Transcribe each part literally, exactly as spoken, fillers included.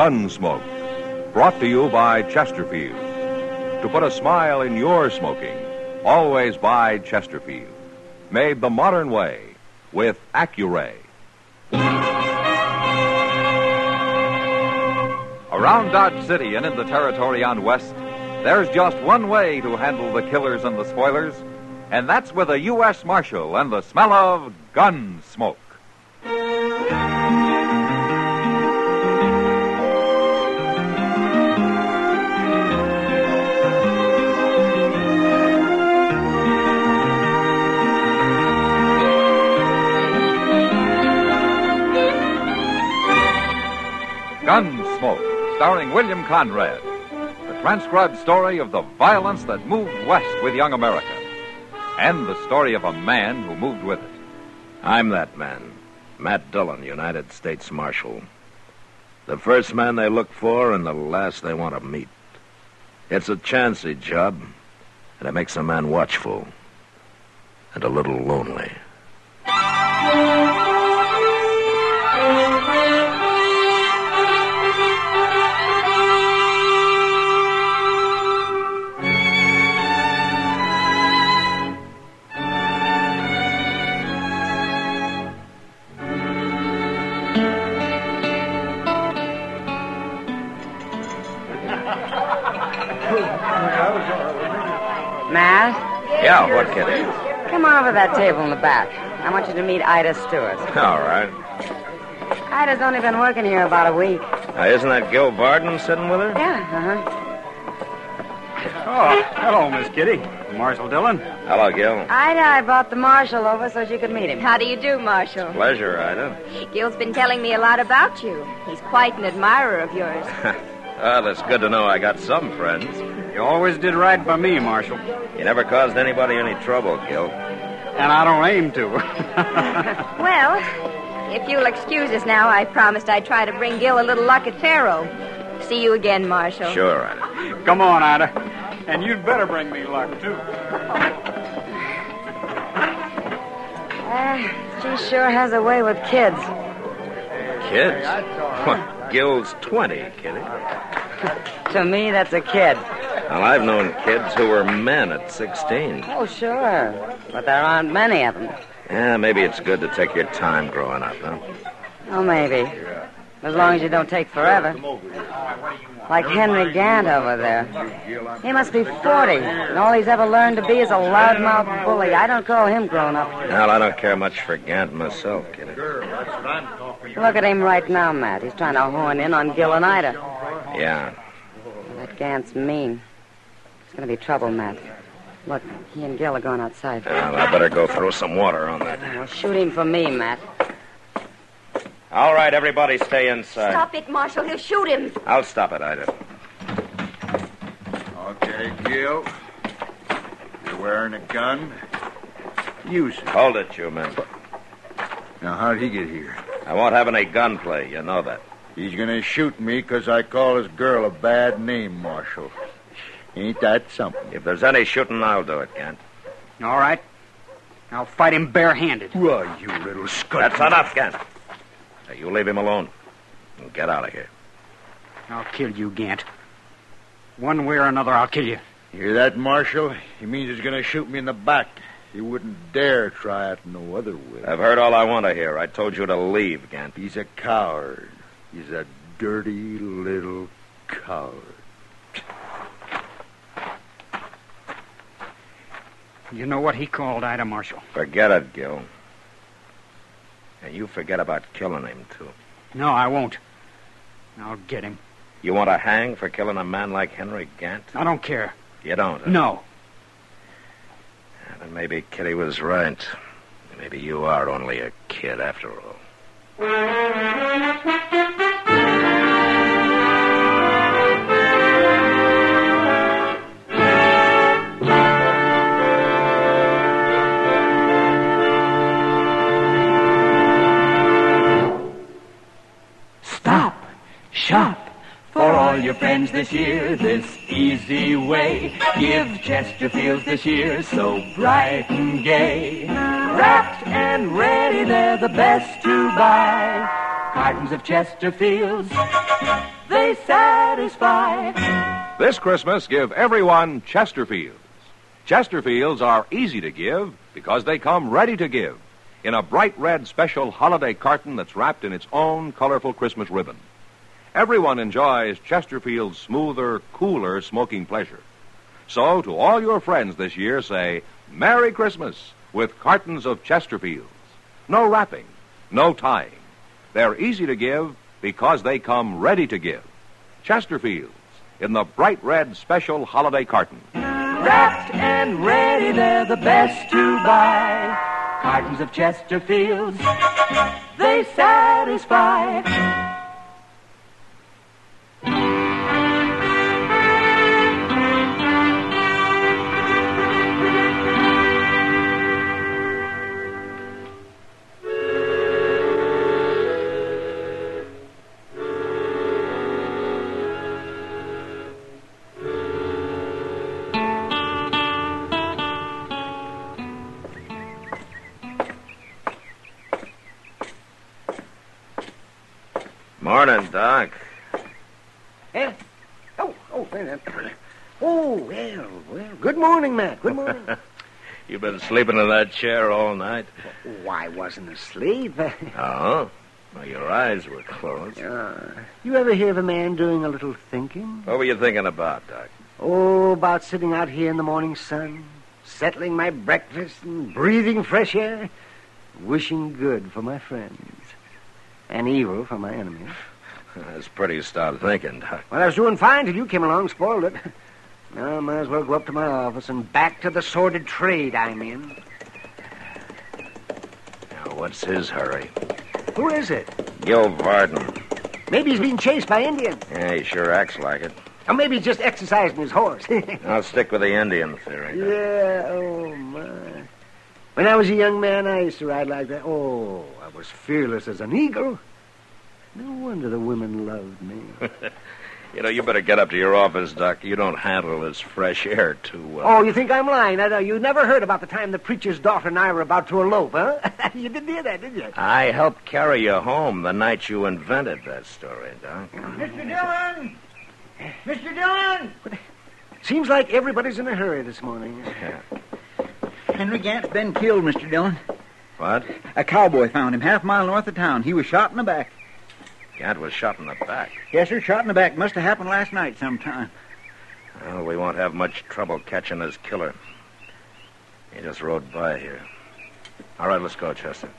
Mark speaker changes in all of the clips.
Speaker 1: Gunsmoke, brought to you by Chesterfield. To put a smile in your smoking, always buy Chesterfield. Made the modern way with Accuray.
Speaker 2: Around Dodge City and in the territory on West, there's just one way to handle the killers and the spoilers, and that's with a U S Marshal and the smell of gun smoke. Gunsmoke, starring William Conrad. The transcribed story of the violence that moved west with young America. And the story of a man who moved with it.
Speaker 3: I'm that man, Matt Dillon, United States Marshal. The first man they look for and the last they want to meet. It's a chancy job, and it makes a man watchful and a little lonely.
Speaker 4: Matt?
Speaker 3: Yeah, what, Kitty?
Speaker 4: Come on over to that table in the back. I want you to meet Ida Stewart.
Speaker 3: All right.
Speaker 4: Ida's only been working here about a week.
Speaker 3: Now, isn't that Gil Barden sitting with her?
Speaker 4: Yeah, uh-huh.
Speaker 5: Oh, hello, Miss Kitty. Marshal Dillon.
Speaker 3: Hello, Gil.
Speaker 4: Ida, I brought the marshal over so she could meet him.
Speaker 6: How do you do, Marshal?
Speaker 3: Pleasure, Ida.
Speaker 6: Gil's been telling me a lot about you. He's quite an admirer of yours.
Speaker 3: Well, that's good to know I got some friends.
Speaker 5: You always did right by me, Marshal.
Speaker 3: You never caused anybody any trouble, Gil.
Speaker 5: And I don't aim to.
Speaker 6: Well, if you'll excuse us now, I promised I'd try to bring Gil a little luck at Faro. See you again, Marshal.
Speaker 3: Sure, Ida.
Speaker 5: Come on, Ida. And you'd better bring me luck, too.
Speaker 4: Uh, she sure has a way with kids.
Speaker 3: Kids? What, Gil's twenty, Kitty.
Speaker 4: To me, that's a kid.
Speaker 3: Well, I've known kids who were men at sixteen.
Speaker 4: Oh, sure. But there aren't many of them.
Speaker 3: Yeah, maybe it's good to take your time growing up, huh?
Speaker 4: Oh, maybe. As long as you don't take forever. Like Henry Gant over there. He must be forty, and all he's ever learned to be is a loudmouth bully. I don't call him grown up.
Speaker 3: Well, I don't care much for Gant myself, Kitty.
Speaker 4: Look at him right now, Matt. He's trying to horn in on Gil and Ida.
Speaker 3: Yeah.
Speaker 4: That Gant's mean. It's going to be trouble, Matt. Look, he and Gil are going outside.
Speaker 3: Well, I better go throw some water on that.
Speaker 4: Well, shoot him for me, Matt.
Speaker 3: All right, everybody stay inside.
Speaker 6: Stop it, Marshal. He'll shoot him.
Speaker 3: I'll stop it, Ida.
Speaker 7: Okay, Gil. You're wearing a gun. Use it.
Speaker 3: Hold it, you men.
Speaker 7: Now, how'd he get here?
Speaker 3: I won't have any gunplay. You know that.
Speaker 7: He's gonna shoot me because I call his girl a bad name, Marshal. Ain't that something?
Speaker 3: If there's any shooting, I'll do it, Gant.
Speaker 5: All right. I'll fight him barehanded.
Speaker 7: Why, you little scut.
Speaker 3: That's enough, Gant. Now, you leave him alone and get out of here.
Speaker 5: I'll kill you, Gant. One way or another, I'll kill you.
Speaker 7: You hear that, Marshal? He means he's gonna shoot me in the back. He wouldn't dare try it no other way.
Speaker 3: I've heard all I want to hear. I told you to leave, Gant.
Speaker 7: He's a coward. He's a dirty little coward.
Speaker 5: You know what he called Ida, Marshal?
Speaker 3: Forget it, Gil. And you forget about killing him, too.
Speaker 5: No, I won't. I'll get him.
Speaker 3: You want to hang for killing a man like Henry Gant?
Speaker 5: I don't care.
Speaker 3: You don't? Huh?
Speaker 5: No.
Speaker 3: Yeah, then maybe Kitty was right. Maybe you are only a kid after all.
Speaker 8: Shop for all your friends this year, this easy way. Give Chesterfields this year, so bright and gay. Wrapped and ready, they're the best to buy. Cartons of Chesterfields, they satisfy.
Speaker 1: This Christmas, give everyone Chesterfields. Chesterfields are easy to give because they come ready to give in a bright red special holiday carton that's wrapped in its own colorful Christmas ribbon. Everyone enjoys Chesterfield's smoother, cooler smoking pleasure. So, to all your friends this year, say Merry Christmas with cartons of Chesterfields. No wrapping, no tying. They're easy to give because they come ready to give. Chesterfields in the bright red special holiday carton.
Speaker 8: Wrapped and ready, they're the best to buy. Cartons of Chesterfields, they satisfy.
Speaker 3: Morning, Doc.
Speaker 9: Eh? Oh, oh, wait a minute. Oh, well, well. Good morning, Matt. Good morning.
Speaker 3: You been sleeping in that chair all night?
Speaker 9: Oh, I wasn't asleep.
Speaker 3: Oh? Well, your eyes were closed.
Speaker 9: Uh, you ever hear of a man doing a little thinking?
Speaker 3: What were you thinking about, Doc?
Speaker 9: Oh, about sitting out here in the morning sun, settling my breakfast and breathing fresh air, wishing good for my friends and evil for my enemies.
Speaker 3: That's pretty stout thinking, Doc.
Speaker 9: Well, I was doing fine till you came along, spoiled it. Now I might as well go up to my office and back to the sordid trade I'm in.
Speaker 3: Now, what's his hurry?
Speaker 9: Who is it?
Speaker 3: Gil Varden.
Speaker 9: Maybe he's being chased by Indians.
Speaker 3: Yeah, he sure acts like it.
Speaker 9: Or maybe he's just exercising his horse.
Speaker 3: I'll stick with the Indian theory. Doc.
Speaker 9: Yeah, oh, my. When I was a young man, I used to ride like that. Oh, I was fearless as an eagle. No wonder the women loved me.
Speaker 3: You know, you better get up to your office, Doc. You don't handle this fresh air too well.
Speaker 9: Oh, you think I'm lying? I know. You never heard about the time the preacher's daughter and I were about to elope, huh? You didn't hear that, did you?
Speaker 3: I helped carry you home the night you invented that story, Doc.
Speaker 9: Mister Dillon! Mister Dillon! Seems like everybody's in a hurry this morning.
Speaker 3: Yeah.
Speaker 10: Henry Gant's been killed, Mister Dillon.
Speaker 3: What?
Speaker 10: A cowboy found him half a mile north of town. He was shot in the back.
Speaker 3: Gant was shot in the back.
Speaker 10: Yes, sir, shot in the back. Must have happened last night sometime.
Speaker 3: Well, we won't have much trouble catching his killer. He just rode by here. All right, let's go, Chester.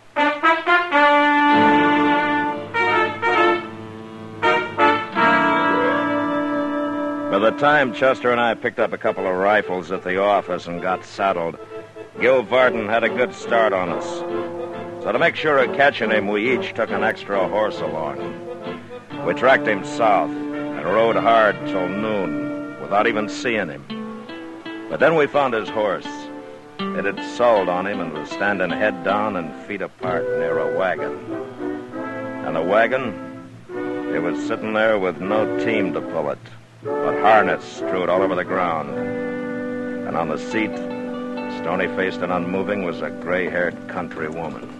Speaker 3: By the time Chester and I picked up a couple of rifles at the office and got saddled, Gil Varden had a good start on us. So to make sure of catching him, we each took an extra horse along. We tracked him south and rode hard till noon without even seeing him. But then we found his horse. It had sold on him and was standing head down and feet apart near a wagon. And the wagon, it was sitting there with no team to pull it, but harness strewed all over the ground. And on the seat, stony-faced and unmoving, was a gray-haired country woman.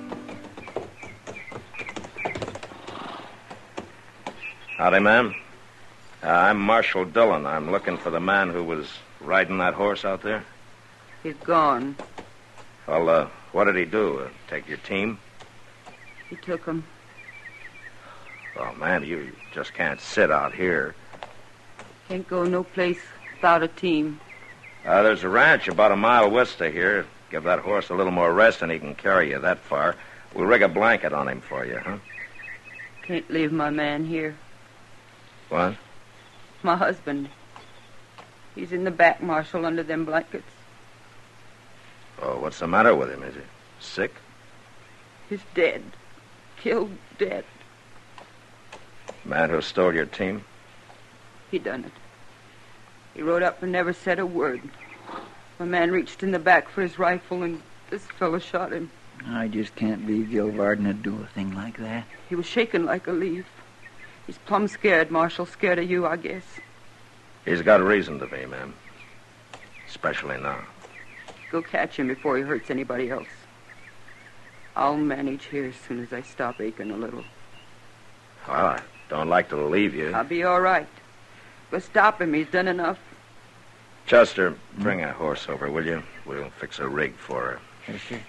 Speaker 3: Howdy, ma'am. Uh, I'm Marshal Dillon. I'm looking for the man who was riding that horse out there.
Speaker 4: He's gone.
Speaker 3: Well, uh, what did he do? Uh, take your team?
Speaker 4: He took him.
Speaker 3: Oh, man, you just can't sit out here.
Speaker 4: Can't go no place without a team.
Speaker 3: Uh, there's a ranch about a mile west of here. Give that horse a little more rest and he can carry you that far. We'll rig a blanket on him for you, huh?
Speaker 4: Can't leave my man here.
Speaker 3: What?
Speaker 4: My husband. He's in the back, Marshal, under them blankets.
Speaker 3: Oh, what's the matter with him? Is he sick?
Speaker 4: He's dead. Killed dead.
Speaker 3: Man who stole your team?
Speaker 4: He done it. He rode up and never said a word. My man reached in the back for his rifle, and this fellow shot him.
Speaker 10: I just can't believe Gil Varden would do a thing like that.
Speaker 4: He was shaking like a leaf. He's plumb scared, Marshal. Scared of you, I guess.
Speaker 3: He's got reason to be, ma'am. Especially now.
Speaker 4: Go catch him before he hurts anybody else. I'll manage here as soon as I stop aching a little.
Speaker 3: Well, I don't like to leave you.
Speaker 10: I'll be all right. But stop him. He's done enough.
Speaker 3: Chester, bring a horse over, will you? We'll fix a rig for her.
Speaker 10: Yes, sir.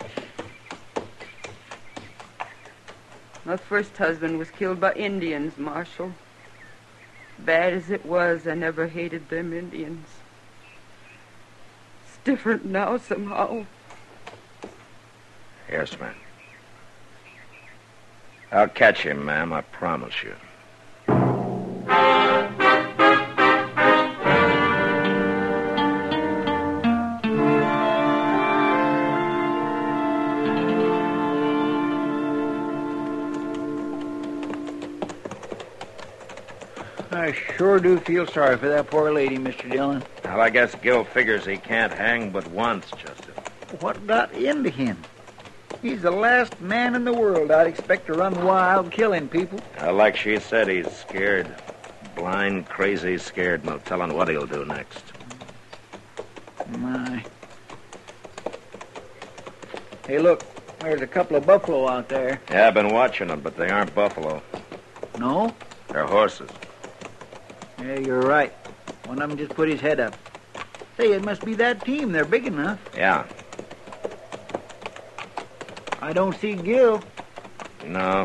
Speaker 10: My first husband was killed by Indians, Marshal. Bad as it was, I never hated them Indians. It's different now, somehow.
Speaker 3: Yes, ma'am. I'll catch him, ma'am, I promise you.
Speaker 11: I sure do feel sorry for that poor lady, Mister Dillon.
Speaker 3: Well, I guess Gil figures he can't hang but once, Chester.
Speaker 11: What got into him? He's the last man in the world I'd expect to run wild killing people.
Speaker 3: Uh, like she said, he's scared. Blind, crazy, scared. No telling what he'll do next.
Speaker 11: My. Hey, look. There's a couple of buffalo out there.
Speaker 3: Yeah, I've been watching them, but they aren't buffalo.
Speaker 11: No?
Speaker 3: They're horses.
Speaker 11: Yeah, you're right. One of them just put his head up. Say, it must be that team. They're big enough.
Speaker 3: Yeah.
Speaker 11: I don't see Gil.
Speaker 3: No.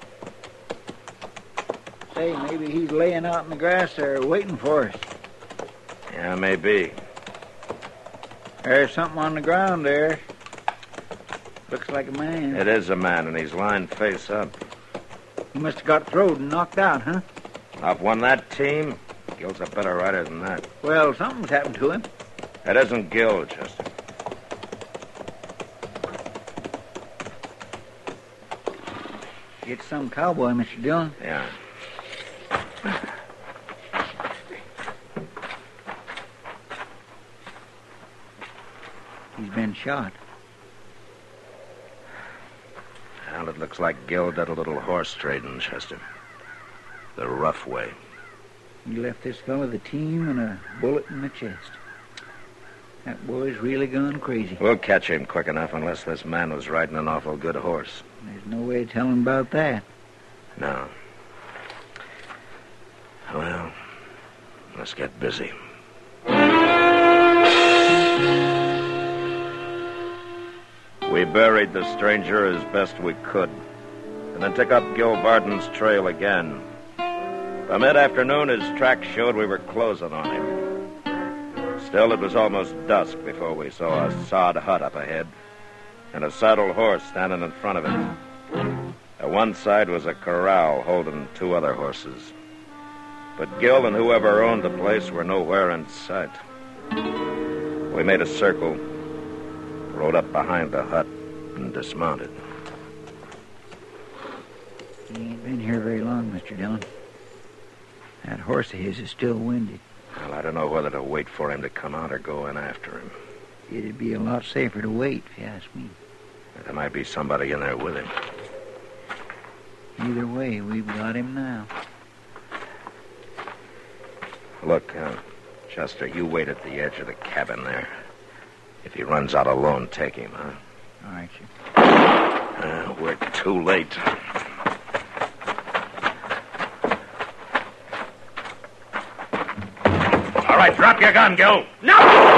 Speaker 11: Say, maybe he's laying out in the grass there waiting for us.
Speaker 3: Yeah, maybe.
Speaker 11: There's something on the ground there. Looks like a man.
Speaker 3: It is a man, and he's lying face up.
Speaker 11: He must have got throwed and knocked out, huh?
Speaker 3: I've won that team. Gil's a better rider than that.
Speaker 11: Well, something's happened to him.
Speaker 3: That isn't Gil, Chester.
Speaker 11: It's some cowboy, Mister Dillon.
Speaker 3: Yeah.
Speaker 11: He's been shot.
Speaker 3: Well, it looks like Gil did a little horse trading, Chester. The rough way.
Speaker 11: He left this fellow the team and a bullet in the chest. That boy's really gone crazy.
Speaker 3: We'll catch him quick enough unless this man was riding an awful good horse.
Speaker 11: There's no way of telling about that.
Speaker 3: No. Well, let's get busy. We buried the stranger as best we could, and then took up Gil Varden's trail again. By mid-afternoon, his tracks showed we were closing on him. Still, it was almost dusk before we saw a sod hut up ahead and a saddled horse standing in front of it. At one side was a corral holding two other horses. But Gil and whoever owned the place were nowhere in sight. We made a circle, rode up behind the hut, and dismounted.
Speaker 11: He ain't been here very long, Mister Dillon. That horse of his is still winded.
Speaker 3: Well, I don't know whether to wait for him to come out or go in after him.
Speaker 11: It'd be a lot safer to wait, if you ask me.
Speaker 3: There might be somebody in there with him.
Speaker 11: Either way, we've got him now.
Speaker 3: Look, uh, Chester, you wait at the edge of the cabin there. If he runs out alone, take him, huh?
Speaker 11: All right, sir.
Speaker 3: Uh, we're too late. All right, drop your gun, Gil.
Speaker 12: No!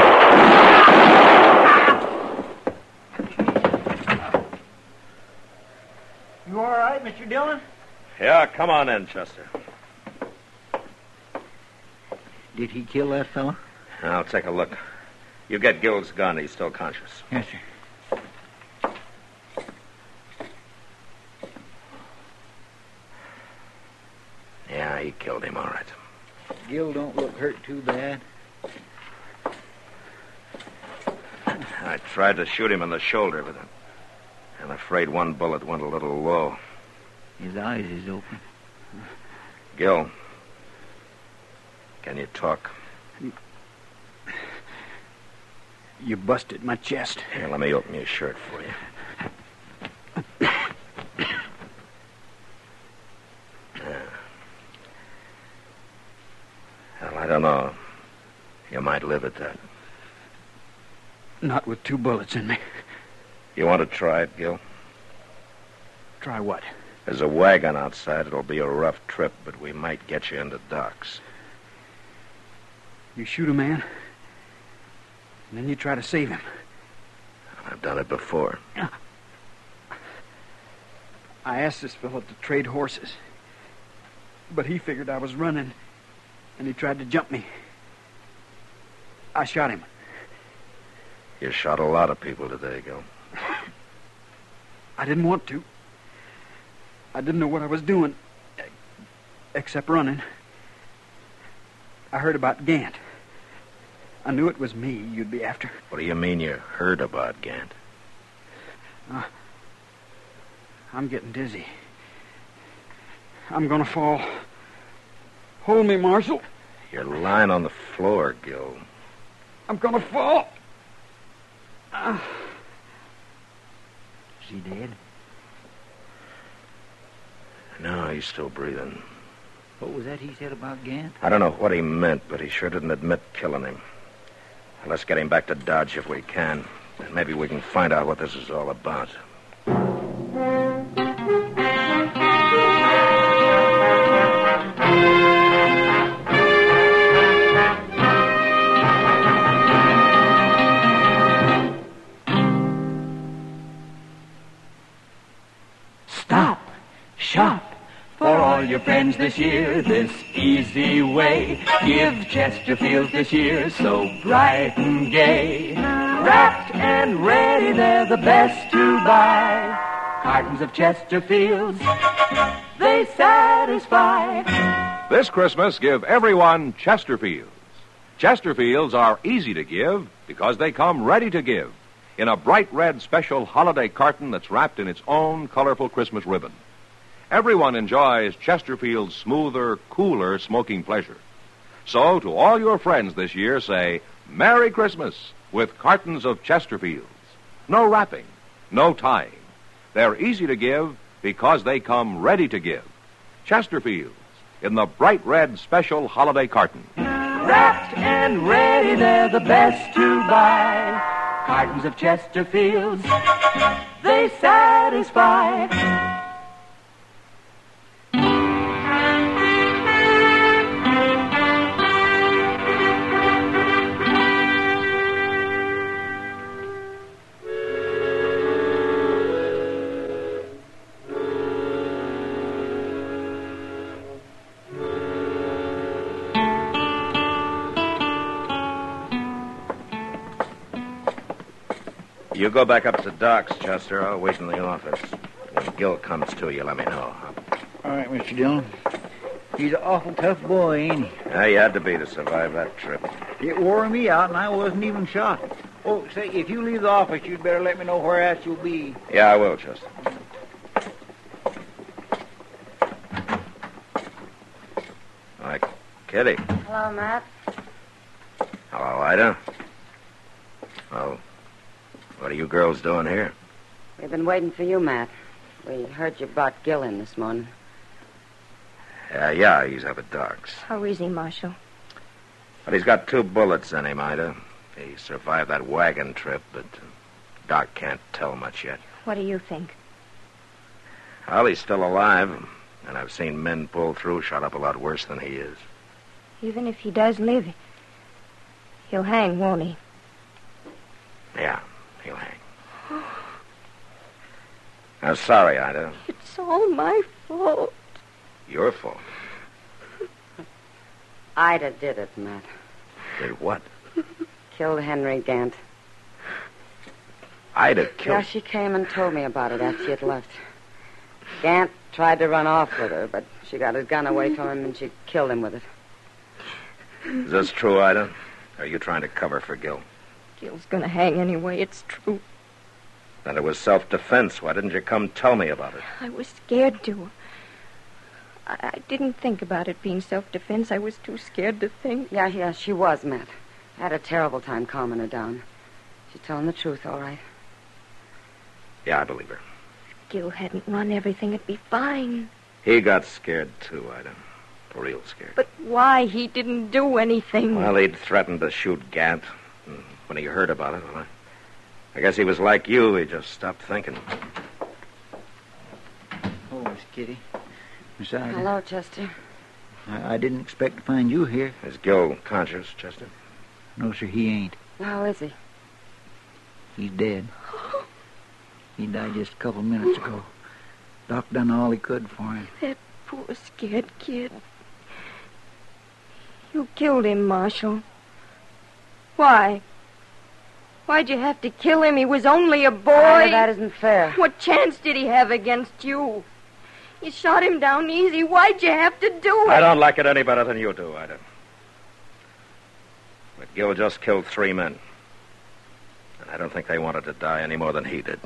Speaker 11: You all right, Mister Dillon?
Speaker 3: Yeah, come on in, Chester.
Speaker 11: Did he kill that fellow?
Speaker 3: I'll take a look. You get Gil's gun. He's still conscious.
Speaker 11: Yes, sir.
Speaker 3: Yeah, he killed him, all right.
Speaker 11: Gil don't look hurt too bad.
Speaker 3: I tried to shoot him in the shoulder, but I'm afraid one bullet went a little low.
Speaker 11: His eyes is open.
Speaker 3: Gil, can you talk?
Speaker 5: You busted my chest.
Speaker 3: Here, let me open your shirt for you. Yeah. Well, I don't know. You might live at that.
Speaker 5: Not with two bullets in me.
Speaker 3: You want to try it, Gil?
Speaker 5: Try what?
Speaker 3: There's a wagon outside. It'll be a rough trip, but we might get you into docks.
Speaker 5: You shoot a man, and then you try to save him.
Speaker 3: I've done it before.
Speaker 5: I asked this fellow to trade horses, but he figured I was running, and he tried to jump me. I shot him.
Speaker 3: You shot a lot of people today, Gil.
Speaker 5: I didn't want to. I didn't know what I was doing, except running. I heard about Gant. I knew it was me you'd be after.
Speaker 3: What do you mean you heard about Gant?
Speaker 5: Uh, I'm getting dizzy. I'm gonna fall. Hold me, Marshal.
Speaker 3: You're lying on the floor, Gil.
Speaker 5: I'm gonna fall. Uh, Is he dead?
Speaker 3: No, he's still breathing.
Speaker 11: What was that he said about Gant?
Speaker 3: I don't know what he meant, but he sure didn't admit killing him. Let's get him back to Dodge if we can. And maybe we can find out what this is all about.
Speaker 8: Stop, shop, for all your friends this year, this easy way. Give Chesterfield this year, so bright and gay. Wrapped and ready, they're the best to buy. Cartons of Chesterfields, they satisfy.
Speaker 1: This Christmas, give everyone Chesterfields. Chesterfields are easy to give because they come ready to give in a bright red special holiday carton that's wrapped in its own colorful Christmas ribbon. Everyone enjoys Chesterfield's smoother, cooler smoking pleasure. So, to all your friends this year, say, Merry Christmas with cartons of Chesterfields. No wrapping, no tying. They're easy to give because they come ready to give. Chesterfields in the bright red special holiday carton.
Speaker 8: Wrapped and ready, they're the best to buy. Cartons of Chesterfields, they satisfy.
Speaker 3: You go back up to docks, Chester. I'll wait in the office. When Gil comes to, you let me know.
Speaker 11: All right, Mister Dillon. He's an awful tough boy, ain't he?
Speaker 3: Yeah, you had to be to survive that trip.
Speaker 11: It wore me out, and I wasn't even shot. Oh, say, if you leave the office, you'd better let me know where at you'll be.
Speaker 3: Yeah, I will, Chester. Hi, Kitty.
Speaker 4: Hello, Matt.
Speaker 3: Hello, Ida. Oh, what are you girls doing here?
Speaker 4: We've been waiting for you, Matt. We heard you brought Gil in this morning.
Speaker 3: Uh, yeah, he's up at docks.
Speaker 6: How is he, Marshal?
Speaker 3: But he's got two bullets in him, Ida. He survived that wagon trip, but Doc can't tell much yet.
Speaker 6: What do you think?
Speaker 3: Well, he's still alive, and I've seen men pull through shot up a lot worse than he is.
Speaker 6: Even if he does live, he'll hang, won't he?
Speaker 3: Yeah, he'll hang. I'm sorry, Ida.
Speaker 6: It's all my fault.
Speaker 3: Your fault.
Speaker 4: Ida did it, Matt.
Speaker 3: Did what?
Speaker 4: Killed Henry Gant.
Speaker 3: Ida killed...
Speaker 4: Yeah, she came and told me about it after she had left. Gant tried to run off with her, but she got his gun away from him and she killed him with it.
Speaker 3: Is this true, Ida? Or are you trying to cover for Gil?
Speaker 6: Gil's gonna hang anyway, it's true.
Speaker 3: Then it was self-defense. Why didn't you come tell me about it?
Speaker 6: I was scared to. I, I didn't think about it being self-defense. I was too scared to think.
Speaker 4: Yeah, yeah, she was, Matt. I had a terrible time calming her down. She's telling the truth, all right.
Speaker 3: Yeah, I believe her.
Speaker 6: If Gil hadn't run everything, it'd be fine.
Speaker 3: He got scared, too, Ida. Real scared.
Speaker 6: But why? He didn't do anything.
Speaker 3: Well, he'd threatened to shoot Gant. When he heard about it, well, I, I guess he was like you. He just stopped thinking.
Speaker 11: Oh, Miss Kitty. Miss Ida.
Speaker 4: Hello, Chester.
Speaker 11: I, I didn't expect to find you here.
Speaker 3: Is Gil conscious, Chester?
Speaker 11: No, sir, he ain't.
Speaker 4: How is he?
Speaker 11: He's dead. He died just a couple minutes ago. Doc done all he could for him.
Speaker 6: That poor scared kid. You killed him, Marshal. Why? Why'd you have to kill him? He was only a boy.
Speaker 4: Ida, that isn't fair.
Speaker 6: What chance did he have against you? You shot him down easy. Why'd you have to do it?
Speaker 3: I don't like it any better than you do, Ida. But Gil just killed three men. And I don't think they wanted to die any more than he did.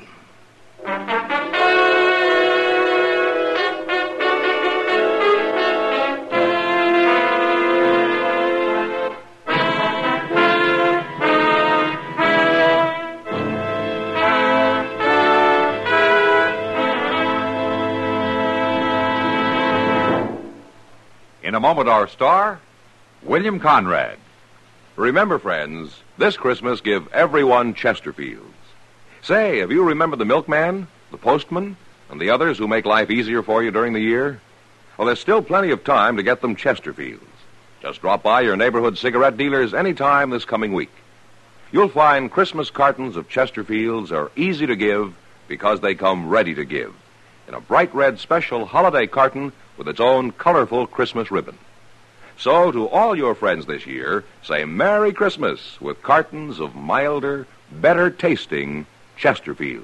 Speaker 1: In a moment, our star, William Conrad. Remember, friends, this Christmas give everyone Chesterfields. Say, have you remembered the milkman, the postman, and the others who make life easier for you during the year? Well, there's still plenty of time to get them Chesterfields. Just drop by your neighborhood cigarette dealers any time this coming week. You'll find Christmas cartons of Chesterfields are easy to give because they come ready to give in a bright red special holiday carton with its own colorful Christmas ribbon. So, to all your friends this year, say Merry Christmas with cartons of milder, better-tasting Chesterfields.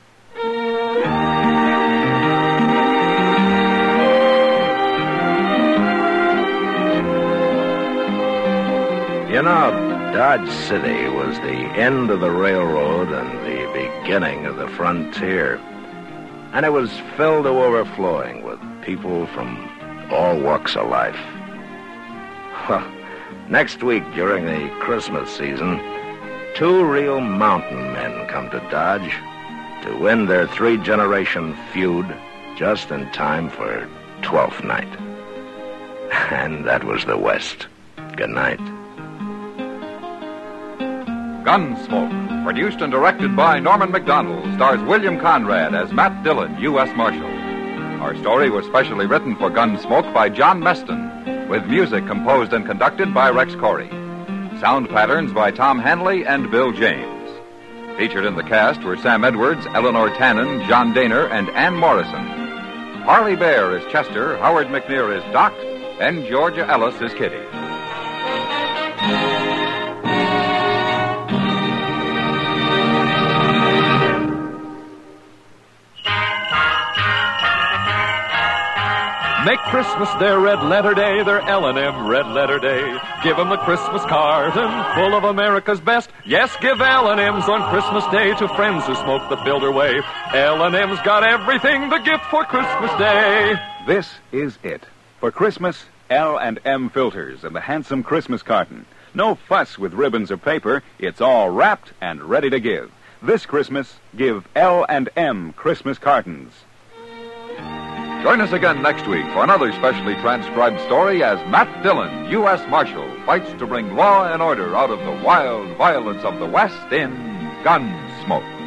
Speaker 3: You know, Dodge City was the end of the railroad and the beginning of the frontier. And it was filled to overflowing with people from all walks of life. Well, next week during the Christmas season, two real mountain men come to Dodge to win their three-generation feud just in time for Twelfth Night. And that was the West. Good night.
Speaker 2: Gunsmoke, produced and directed by Norman Macdonald, stars William Conrad as Matt Dillon, U S Marshal. Our story was specially written for Gunsmoke by John Meston, with music composed and conducted by Rex Corey. Sound patterns by Tom Hanley and Bill James. Featured in the cast were Sam Edwards, Eleanor Tannen, John Daner, and Ann Morrison. Harley Bear is Chester, Howard McNear is Doc, and Georgia Ellis is Kitty.
Speaker 12: Make Christmas their red letter day, their L and M red letter day. Give them the Christmas carton full of America's best. Yes, give L and M's on Christmas Day to friends who smoke the builder way. L and M's got everything the gift for Christmas Day.
Speaker 13: This is it. For Christmas, L and M filters and the handsome Christmas carton. No fuss with ribbons or paper. It's all wrapped and ready to give. This Christmas, give L and M Christmas cartons.
Speaker 2: Join us again next week for another specially transcribed story as Matt Dillon, U S Marshal, fights to bring law and order out of the wild violence of the West in Gunsmoke.